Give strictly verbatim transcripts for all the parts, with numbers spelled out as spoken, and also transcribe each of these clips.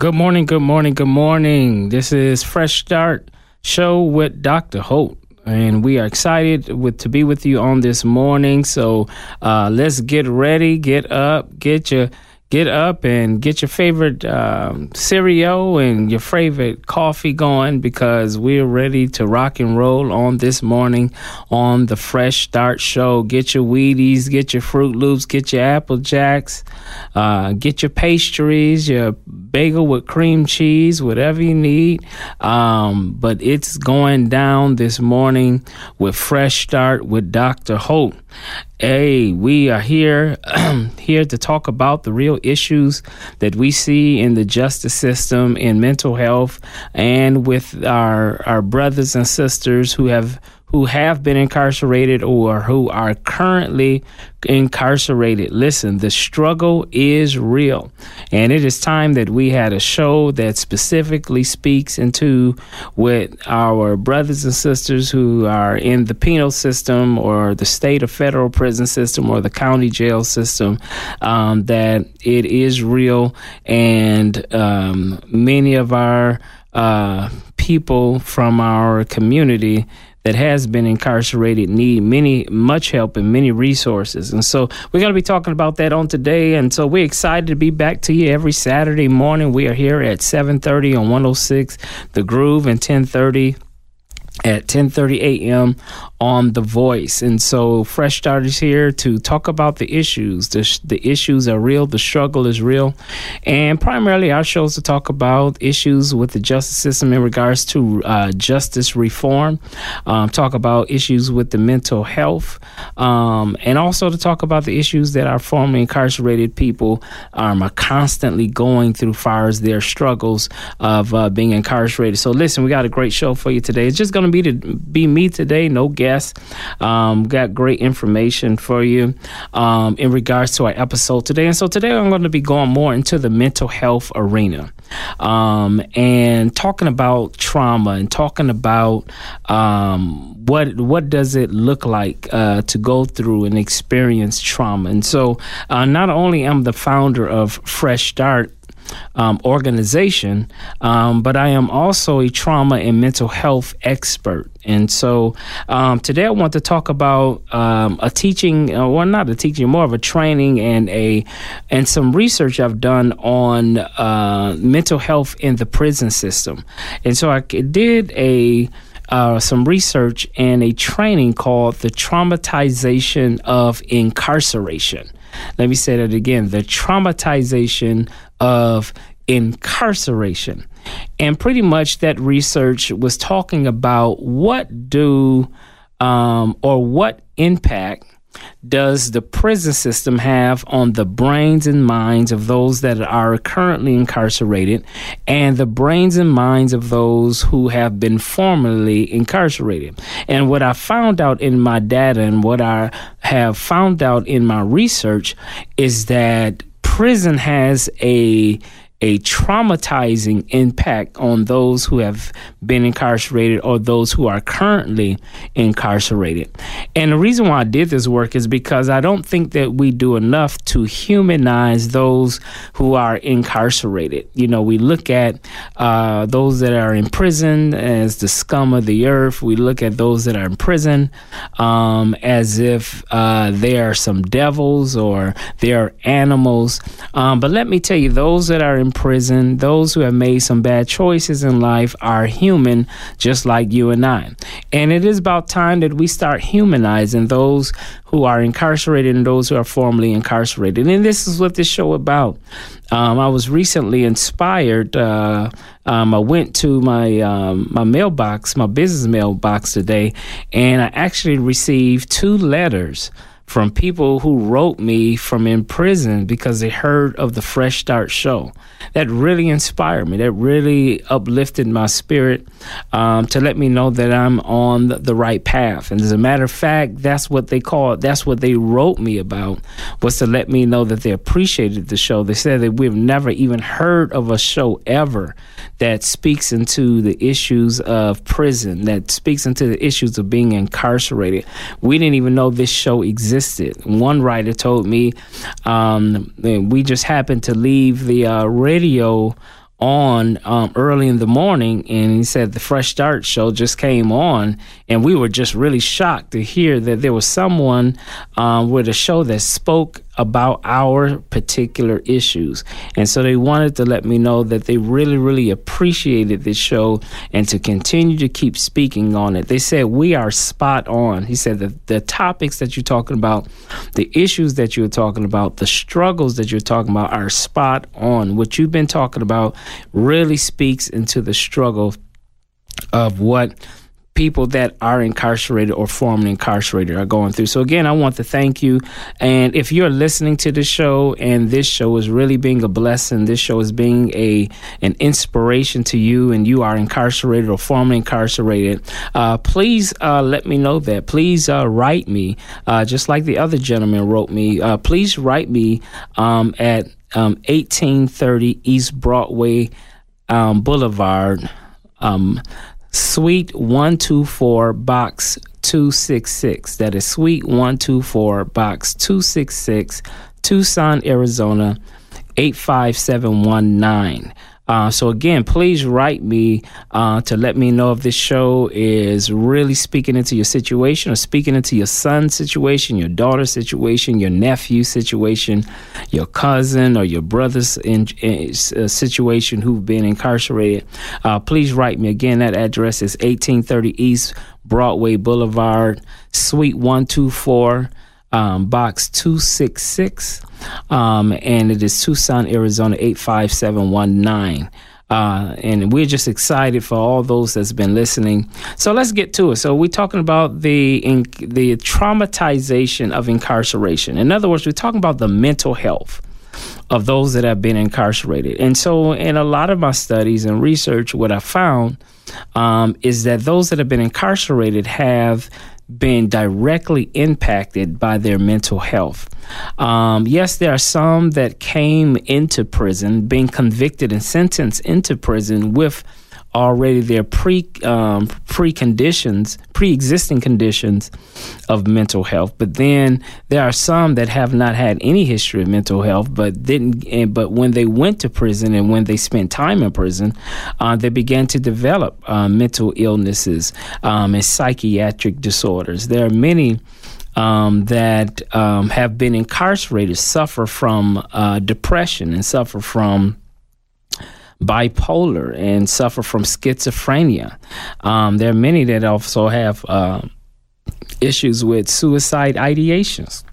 Good morning, good morning, good morning. This is Fresh Start Show with Doctor Holt, and we are excited with to be with you on this morning. So uh, let's get ready, get up, get your get up, and get your favorite um, cereal and your favorite coffee going, because we're ready to rock and roll on this morning on the Fresh Start Show. Get your Wheaties, get your Fruit Loops, get your Apple Jacks, uh, get your pastries, your bagel with cream cheese, whatever you need. Um, but it's going down this morning with Fresh Start with Doctor Holt. Hey, we are here here to talk about the real issues that we see in the justice system, in mental health, and with our our brothers and sisters who have who have been incarcerated or who are currently incarcerated. Listen, the struggle is real, and it is time that we had a show that specifically speaks into with our brothers and sisters who are in the penal system or the state or federal prison system or the county jail system, um, that it is real, and um, many of our uh, people from our community that has been incarcerated need many, much help and many resources. And so we're going to be talking about that on today. And so we're excited to be back to you every Saturday morning. We are here at seven thirty on one oh six The Groove, and ten thirty at ten thirty a.m. on The Voice. And so Fresh Start is here to talk about the issues. The, sh- the issues are real. The struggle is real. And primarily our show is to talk about issues with the justice system in regards to uh, justice reform, um, talk about issues with the mental health, um, and also to talk about the issues that our formerly incarcerated people um, are constantly going through as far as their struggles of uh, being incarcerated. So listen, we got a great show for you today. It's just going to be to be me today, no guests. Um, got great information for you um, in regards to our episode today. And so today I'm going to be going more into the mental health arena um, and talking about trauma and talking about um, what what does it look like uh, to go through and experience trauma. And so uh, not only am the founder of Fresh Start Um, organization, um, but I am also a trauma and mental health expert. And so um, today I want to talk about um, a teaching, uh, well, not a teaching, more of a training and a and some research I've done on uh, mental health in the prison system. And so I did a Uh, some research and a training called the traumatization of incarceration. Let me say that again, the traumatization of incarceration. And pretty much that research was talking about what do um, or what impact does the prison system have on the brains and minds of those that are currently incarcerated and the brains and minds of those who have been formerly incarcerated. And what I found out in my data and what I have found out in my research is that prison has a a traumatizing impact on those who have been incarcerated or those who are currently incarcerated. And the reason why I did this work is because I don't think that we do enough to humanize those who are incarcerated. You know, we look at uh, those that are in prison as the scum of the earth. We look at those that are in prison um, as if uh, they are some devils or they are animals. Um, but let me tell you, those that are in prison, those who have made some bad choices in life are human, just like you and I. And it is about time that we start humanizing those who are incarcerated and those who are formerly incarcerated. And this is what this show about. Um, I was recently inspired. Uh, um, I went to my um, my mailbox, my business mailbox today, and I actually received two letters from people who wrote me from in prison because they heard of the Fresh Start show. That really inspired me. That really uplifted my spirit um, to let me know that I'm on the, the right path. And as a matter of fact, that's what they called, that's what they wrote me about, was to let me know that they appreciated the show. They said that we've never even heard of a show ever that speaks into the issues of prison, that speaks into the issues of being incarcerated. We didn't even know this show existed. One writer told me um, we just happened to leave the uh, radio on um, early in the morning, and he said the Fresh Start show just came on, and we were just really shocked to hear that there was someone um, with a show that spoke about our particular issues. And so they wanted to let me know that they really, really appreciated this show and to continue to keep speaking on it. They said, we are spot on. He said that the topics that you're talking about, the issues that you're talking about, the struggles that you're talking about are spot on. What you've been talking about really speaks into the struggle of what people that are incarcerated or formerly incarcerated are going through. So again, I want to thank you. And if you're listening to the show and this show is really being a blessing, this show is being a an inspiration to you, and you are incarcerated or formerly incarcerated, uh, please uh, let me know that. Please uh, write me, uh, just like the other gentleman wrote me. Uh, please write me um, at um, eighteen thirty East Broadway um, Boulevard, um, Suite one two four, Box two sixty-six. That is Suite one two four, Box two sixty-six, Tucson, Arizona, eight five seven one nine. Uh, so again, please write me uh, to let me know if this show is really speaking into your situation or speaking into your son's situation, your daughter's situation, your nephew's situation, your cousin or your brother's in, in, uh, situation who've been incarcerated. Uh, please write me. Again, that address is eighteen thirty East Broadway Boulevard, Suite one two four, um, Box two sixty-six. Um, and it is Tucson, Arizona, eight five seven one nine. Uh, and we're just excited for all those that's been listening. So let's get to it. So we're talking about the in, the traumatization of incarceration. In other words, we're talking about the mental health of those that have been incarcerated. And so in a lot of my studies and research, what I found um, is that those that have been incarcerated have been directly impacted by their mental health. Um, yes, there are some that came into prison, being convicted and sentenced into prison with already their pre um, preconditions, pre-existing conditions of mental health. But then there are some that have not had any history of mental health, but didn't. But when they went to prison and when they spent time in prison, uh, they began to develop uh, mental illnesses um, and psychiatric disorders. There are many Um, that um, have been incarcerated, suffer from uh, depression and suffer from bipolar and suffer from schizophrenia. Um, there are many that also have uh, issues with suicide ideations,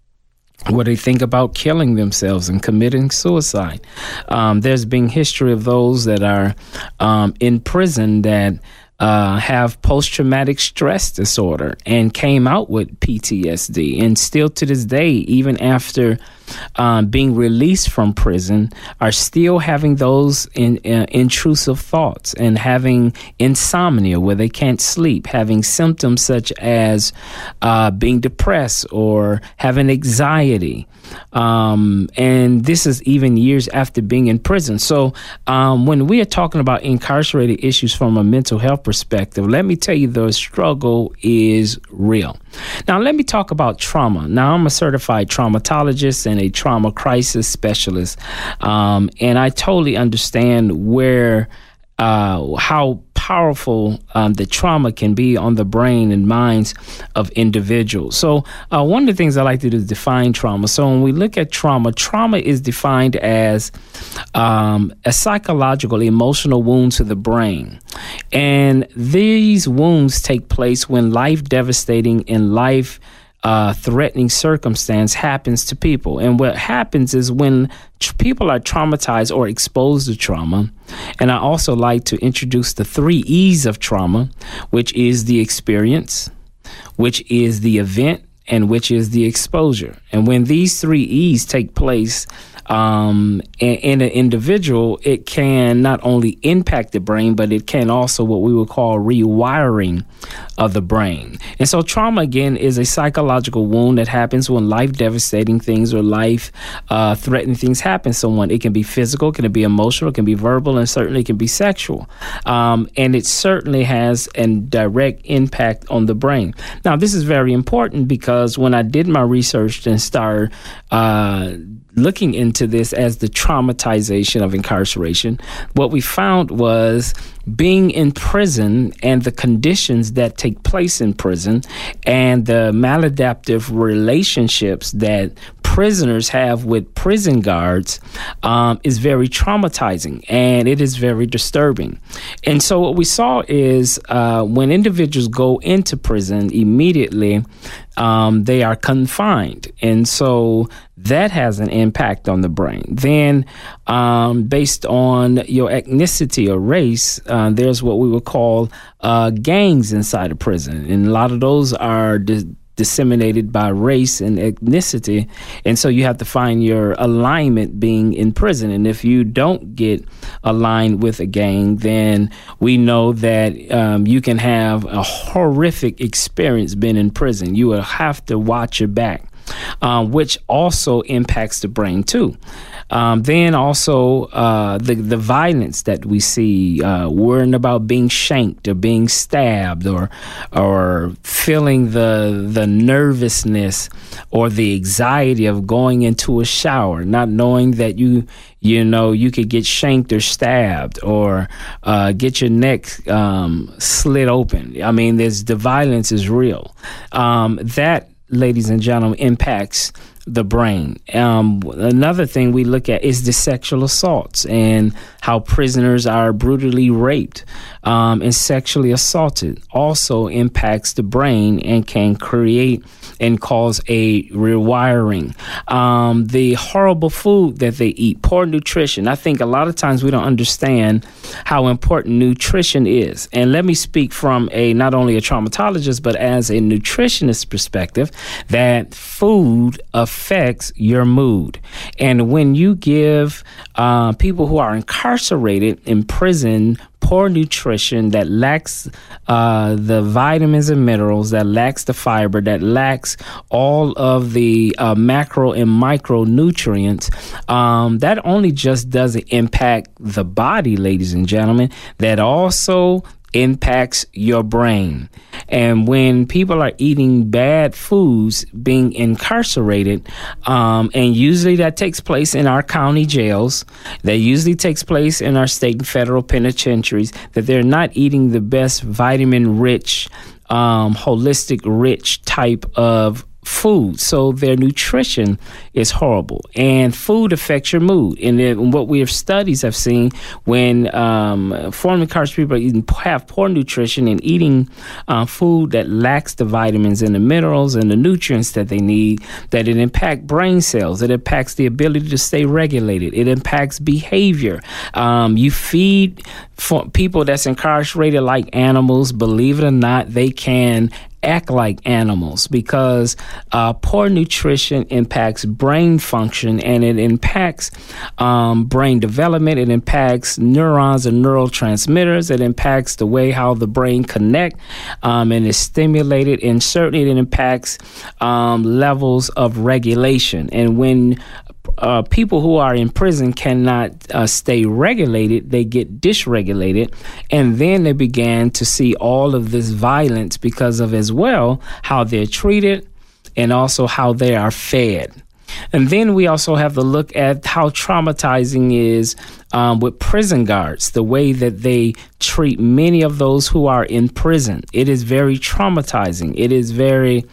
where they think about killing themselves and committing suicide. Um, there's been history of those that are um, in prison that Uh, have post-traumatic stress disorder and came out with P T S D, and still to this day, even after um, being released from prison, are still having those in, uh, intrusive thoughts and having insomnia where they can't sleep, having symptoms such as uh, being depressed or having anxiety. Um, and this is even years after being in prison. So um, when we are talking about incarcerated issues from a mental health perspective, let me tell you the struggle is real. Now, let me talk about trauma. Now, I'm a certified traumatologist and a trauma crisis specialist, um, and I totally understand where uh, how powerful um, the trauma can be on the brain and minds of individuals. So uh, one of the things I like to do is define trauma. So when we look at trauma, trauma is defined as um, a psychological, emotional wound to the brain. And these wounds take place when life-devastating and life Uh, threatening circumstance happens to people. And what happens is when tr- people are traumatized or exposed to trauma, and I also like to introduce the three E's of trauma, which is the experience, which is the event, and which is the exposure. And when these three E's take place um, in, in an individual, it can not only impact the brain, but it can also what we would call rewiring of the brain. And so trauma, again, is a psychological wound that happens when life-devastating things or life-threatening uh, things happen to someone. It can be physical, it can be emotional, it can be verbal, and certainly it can be sexual. Um, and it certainly has a direct impact on the brain. Now, this is very important because when I did my research and started uh, looking into this as the traumatization of incarceration, what we found was being in prison and the conditions that take place in prison and the maladaptive relationships that prisoners have with prison guards um, is very traumatizing, and it is very disturbing. And so what we saw is uh, when individuals go into prison immediately, um, they are confined. And so that has an impact on the brain. Then um, based on your ethnicity or race, uh, there's what we would call uh, gangs inside of prison. And a lot of those are di- disseminated by race and ethnicity. And so you have to find your alignment being in prison. And if you don't get aligned with a gang, then we know that um, you can have a horrific experience being in prison. You will have to watch your back. Uh, which also impacts the brain too. Um, then also uh, the the violence that we see, uh, worrying about being shanked or being stabbed, or or feeling the the nervousness or the anxiety of going into a shower, not knowing that you you know you could get shanked or stabbed, or uh, get your neck um, slit open. I mean, there's the violence is real. Um, that. Ladies and gentlemen, impacts the brain. Um, another thing we look at is the sexual assaults and how prisoners are brutally raped um, and sexually assaulted. Also impacts the brain and can create and cause a rewiring. Um, the horrible food that they eat, poor nutrition. I think a lot of times we don't understand how important nutrition is. And let me speak from a not only a traumatologist, but as a nutritionist perspective, that food affects your mood. And when you give uh, people who are incarcerated in prison poor nutrition that lacks uh, the vitamins and minerals, that lacks the fiber, that lacks all of the uh, macro and micronutrients, um, that only just doesn't impact the body, ladies and gentlemen, that also impacts your brain. And when people are eating bad foods, being incarcerated, um, and usually that takes place in our county jails, that usually takes place in our state and federal penitentiaries, that they're not eating the best vitamin-rich, um, holistic-rich type of food. So their nutrition is horrible, and food affects your mood. And then what we have studies have seen, when um, formerly incarcerated people eating, have poor nutrition and eating uh, food that lacks the vitamins and the minerals and the nutrients that they need, that it impacts brain cells. It impacts the ability to stay regulated. It impacts behavior. Um, you feed for people that's incarcerated like animals. Believe it or not, they can act like animals, because uh, poor nutrition impacts brain function, and it impacts um, brain development. It impacts neurons and neurotransmitters. It impacts the way how the brain connect um, and is stimulated, and certainly it impacts um, levels of regulation. And when Uh, people who are in prison cannot uh, stay regulated, they get dysregulated, and then they began to see all of this violence because of as well how they're treated and also how they are fed. And then we also have to look at how traumatizing is um, with prison guards, the way that they treat many of those who are in prison. It is very traumatizing. It is very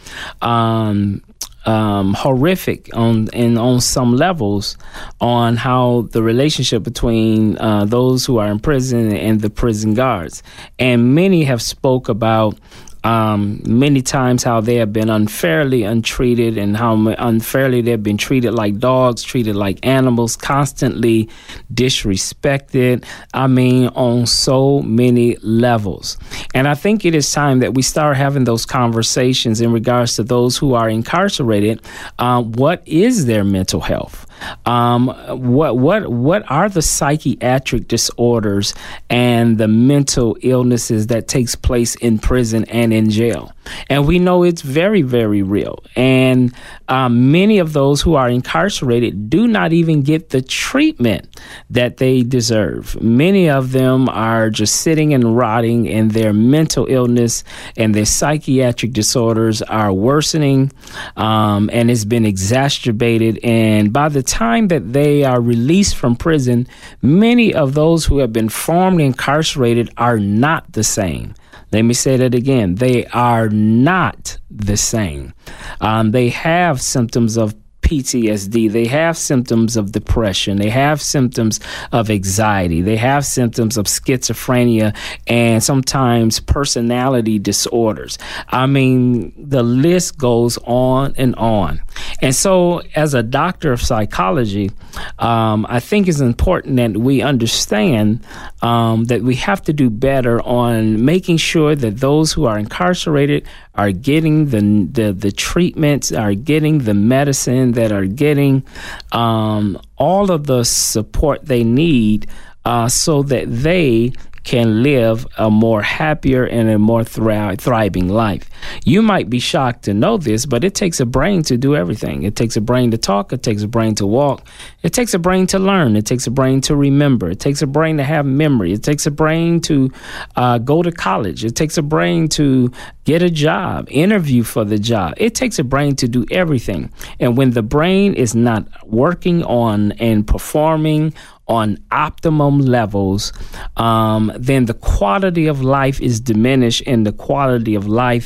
um Um, horrific on and on some levels on how the relationship between uh, those who are in prison and the prison guards. And many have spoke about um, many times how they have been unfairly untreated, and how unfairly they've been treated like dogs, treated like animals, constantly disrespected. I mean, on so many levels. And I think it is time that we start having those conversations in regards to those who are incarcerated. Uh, what is their mental health? Um, what what what are the psychiatric disorders and the mental illnesses that takes place in prison and in jail? And we know it's very, very real. And um, many of those who are incarcerated do not even get the treatment that they deserve. Many of them are just sitting and rotting, and their mental illness and their psychiatric disorders are worsening, um, and it's been exacerbated. And by the time that they are released from prison, many of those who have been formerly incarcerated are not the same. Let me say that again. They are not the same. Um, they have symptoms of P T S D. They have symptoms of depression. They have symptoms of anxiety. They have symptoms of schizophrenia and sometimes personality disorders. I mean, the list goes on and on. And so as a doctor of psychology, um, I think it's important that we understand um, that we have to do better on making sure that those who are incarcerated are getting the the, the treatments, are getting the medicine, that are getting um, all of the support they need uh, so that they can live a more happier and a more thri- thriving life. You might be shocked to know this, but it takes a brain to do everything. It takes a brain to talk. It takes a brain to walk. It takes a brain to learn. It takes a brain to remember. It takes a brain to have memory. It takes a brain to uh, go to college. It takes a brain to get a job, interview for the job. It takes a brain to do everything. And when the brain is not working on and performing on optimum levels, um, then the quality of life is diminished and the quality of life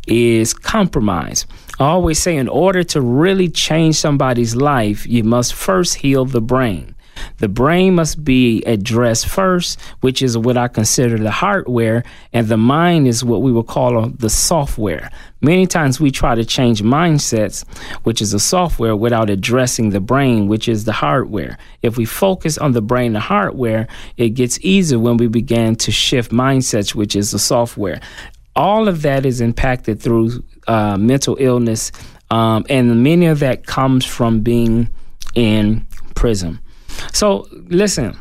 is compromised. I always say, in order to really change somebody's life, you must first heal the brain. The brain must be addressed first, which is what I consider the hardware, and the mind is what we would call the software. Many times we try to change mindsets, which is the software, without addressing the brain, which is the hardware. If we focus on the brain and hardware, it gets easier when we begin to shift mindsets, which is the software. All of that is impacted through uh, mental illness, um, and many of that comes from being in prison. So listen,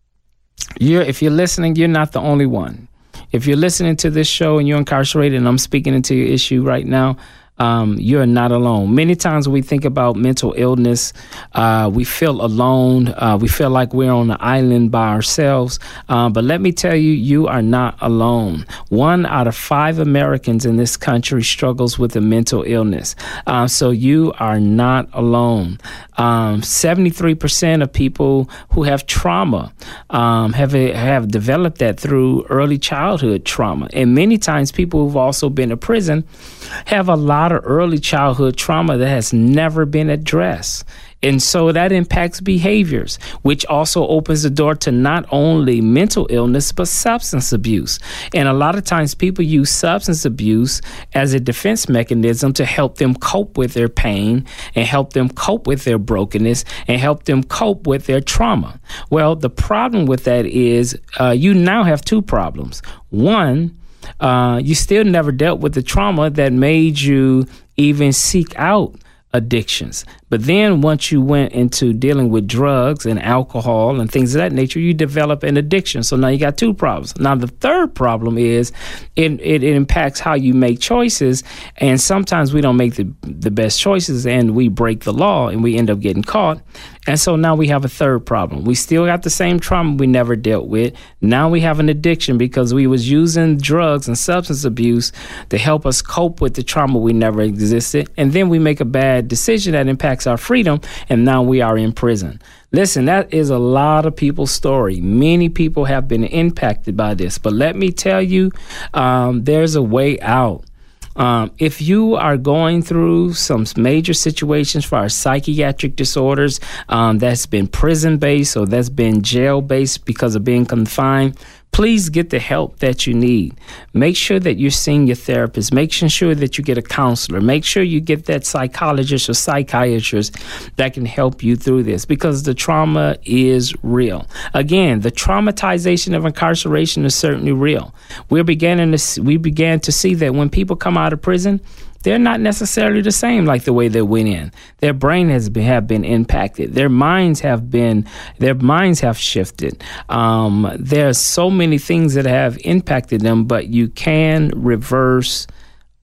you're, if you're listening, you're not the only one. If you're listening to this show and you're incarcerated, and I'm speaking into your issue right now, um, you're not alone. Many times we think about mental illness, uh, we feel alone. Uh, we feel like we're on an island by ourselves. Uh, but let me tell you, you are not alone. One out of five Americans in this country struggles with a mental illness. Uh, so you are not alone. Um, seventy-three percent of people who have trauma um, have have developed that through early childhood trauma. And many times people who've also been to prison have a lot of early childhood trauma that has never been addressed. And so that impacts behaviors, which also opens the door to not only mental illness, but substance abuse. And a lot of times people use substance abuse as a defense mechanism to help them cope with their pain and help them cope with their brokenness and help them cope with their trauma. Well, the problem with that is uh, you now have two problems. One, uh, you still never dealt with the trauma that made you even seek out addictions. But then once you went into dealing with drugs and alcohol and things of that nature, you develop an addiction. So now you got two problems. Now the third problem is it, it, it impacts how you make choices. And sometimes we don't make the, the best choices and we break the law and we end up getting caught. And so now we have a third problem. We still got the same trauma we never dealt with. Now we have an addiction because we was using drugs and substance abuse to help us cope with the trauma we never existed. And then we make a bad decision that impacts our freedom, and now we are in prison. Listen, that is a lot of people's story. Many people have been impacted by this, but let me tell you, um, there's a way out. Um, if you are going through some major situations for our psychiatric disorders, um, that's been prison-based or that's been jail-based because of being confined, please get the help that you need. Make sure that you're seeing your therapist. Make sure that you get a counselor. Make sure you get that psychologist or psychiatrist that can help you through this, because the trauma is real. Again, the traumatization of incarceration is certainly real. We're beginning to, we began to see that when people come out of prison, they're not necessarily the same like the way they went in. Their brain has been, have been impacted. Their minds have been, their minds have shifted. Um, there are so many things that have impacted them, but you can reverse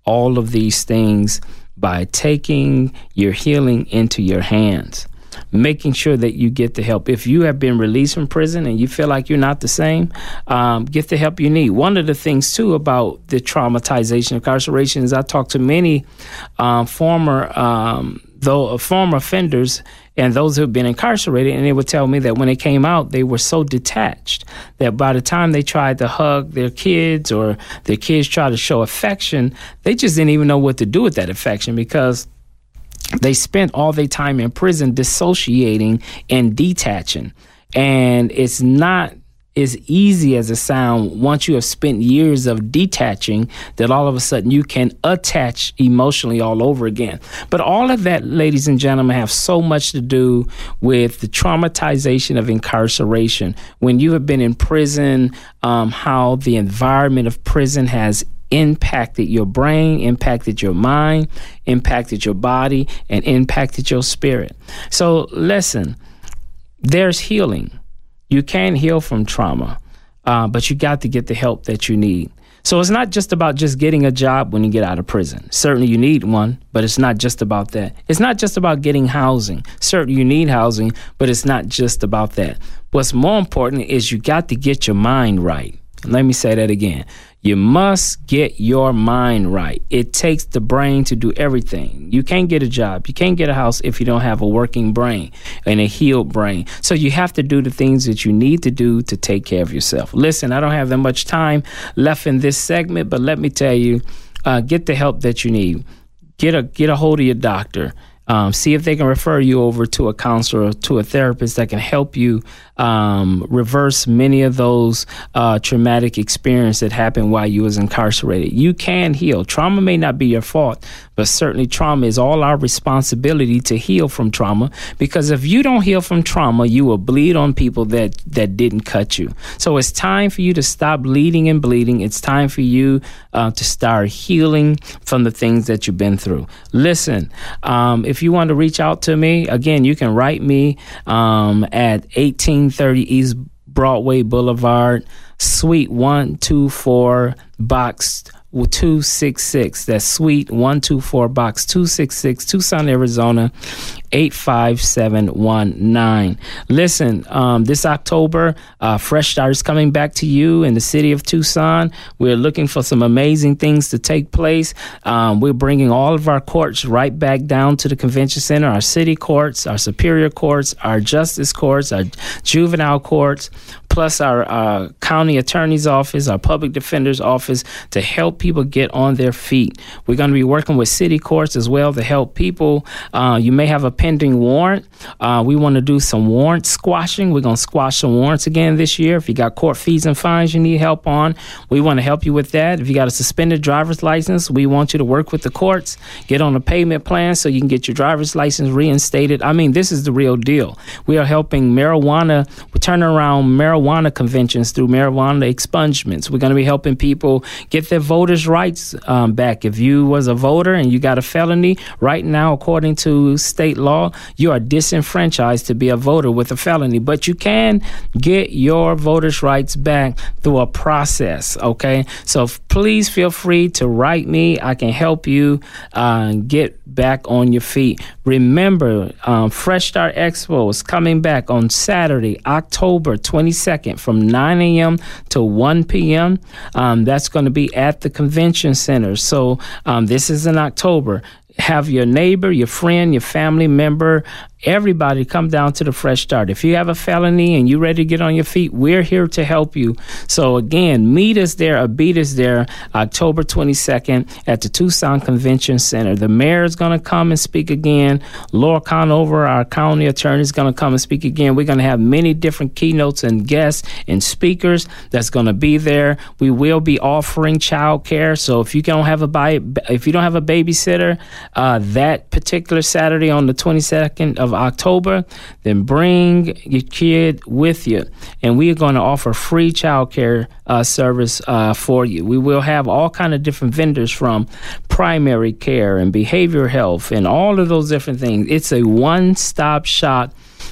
all of these things by taking your healing into your hands, making sure that you get the help. If you have been released from prison and you feel like you're not the same, um, get the help you need. One of the things, too, about the traumatization of incarceration is I talk to many um, former um, though uh, former offenders and those who have been incarcerated, and they would tell me that when they came out, they were so detached that by the time they tried to hug their kids or their kids tried to show affection, they just didn't even know what to do with that affection because they spent all their time in prison dissociating and detaching. And it's not as easy as it sounds once you have spent years of detaching that all of a sudden you can attach emotionally all over again. But all of that, ladies and gentlemen, have so much to do with the traumatization of incarceration. When you have been in prison, um, how the environment of prison has impacted your brain, impacted your mind, impacted your body, and impacted your spirit. So listen, there's healing. You can heal from trauma, uh, but you got to get the help that you need. So it's not just about just getting a job when you get out of prison. Certainly you need one, but it's not just about that. It's not just about getting housing. Certainly you need housing, but it's not just about that. What's more important is you got to get your mind right. Let me say that again. You must get your mind right. It takes the brain to do everything. You can't get a job. You can't get a house if you don't have a working brain and a healed brain. So you have to do the things that you need to do to take care of yourself. Listen, I don't have that much time left in this segment, but let me tell you, uh, get the help that you need. Get a, get a hold of your doctor. Um, see if they can refer you over to a counselor or to a therapist that can help you um, reverse many of those uh, traumatic experiences that happened while you was incarcerated. You can heal. Trauma may not be your fault, but certainly trauma is all our responsibility to heal from trauma, because if you don't heal from trauma, you will bleed on people that, that didn't cut you. So it's time for you to stop bleeding and bleeding. It's time for you uh, to start healing from the things that you've been through. Listen, um, if you want to reach out to me, again, you can write me um, at eighteen thirty East Broadway Boulevard, Suite one two four, Box two sixty-six. That's Suite one two four, Box two sixty-six, Tucson, Arizona, eight five seven one nine. Listen, um, this October, uh, Fresh Start is coming back to you in the city of Tucson. We're looking for some amazing things to take place. Um, we're bringing all of our courts right back down to the convention center, our city courts, our superior courts, our justice courts, our juvenile courts, plus our uh, county attorney's office, our public defender's office, to help people get on their feet. We're going to be working with city courts as well to help people. Uh, you may have a pending warrant. Uh, we want to do some warrant squashing. We're going to squash some warrants again this year. If you got court fees and fines you need help on, we want to help you with that. If you got a suspended driver's license, we want you to work with the courts, get on a payment plan so you can get your driver's license reinstated. I mean, this is the real deal. We are helping marijuana, we turn around marijuana conventions through marijuana expungements. We're going to be helping people get their voters' rights um, back. If you was a voter and you got a felony, right now, according to state law, you are disenfranchised to be a voter with a felony. But you can get your voters' rights back through a process, okay? So f- please feel free to write me. I can help you uh, get back on your feet. Remember, um, Fresh Start Expo is coming back on Saturday, October twenty-second from nine a.m. to one p.m. Um, that's going to be at the convention center. So um, this is in October. Have your neighbor, your friend, your family member, everybody come down to the Fresh Start. If you have a felony and you're ready to get on your feet, we're here to help you. So again, meet us there or beat us there October twenty-second at the Tucson Convention Center. The mayor is going to come and speak again. Laura Conover, our county attorney, is going to come and speak again. We're going to have many different keynotes and guests and speakers that's going to be there. We will be offering child care. So if you don't have a buy, if you don't have a babysitter, Uh, that particular Saturday on the twenty-second of October, then bring your kid with you. And we are going to offer free child care uh, service uh, for you. We will have all kind of different vendors from primary care and behavioral health and all of those different things. It's a one-stop shop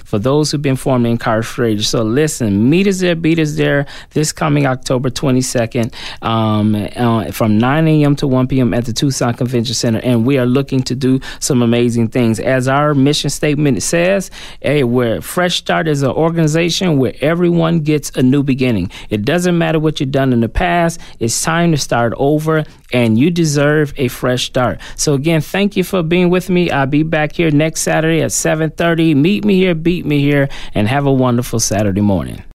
for those who've been formerly incarcerated. So listen, meet us there, beat us there this coming October twenty-second um, uh, from nine a.m. to one p.m. at the Tucson Convention Center. And we are looking to do some amazing things. As our mission statement says, hey, we're Fresh Start is an organization where everyone gets a new beginning. It doesn't matter what you've done in the past. It's time to start over, and you deserve a fresh start. So again, thank you for being with me. I'll be back here next Saturday at seven thirty. Meet me here, beat me here, and have a wonderful Saturday morning.